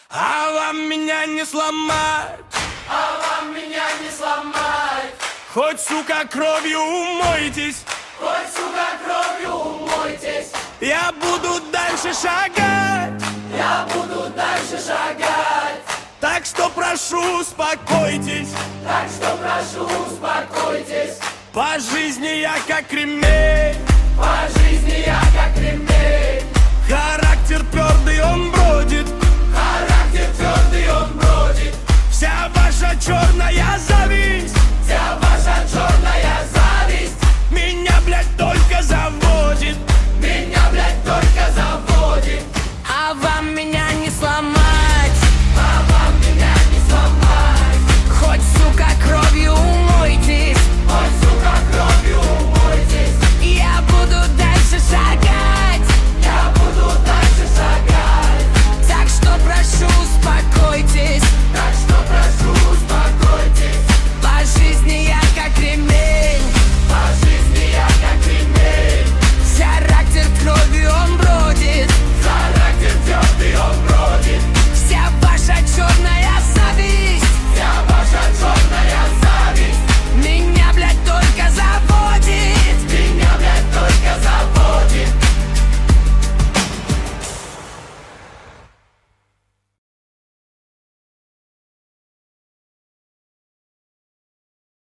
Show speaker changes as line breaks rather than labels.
А вам меня не сломать,
а вам меня не сломать.
хоть, сука, кровью умойтесь,
хоть, сука, кровью умойтесь.
Я буду дальше шагать,
я буду дальше шагать.
Так что прошу, успокойтесь,
так что прошу, успокойтесь.
По жизни я как ремень,
по жизни я как ремень.
Характер твердый, он бродит,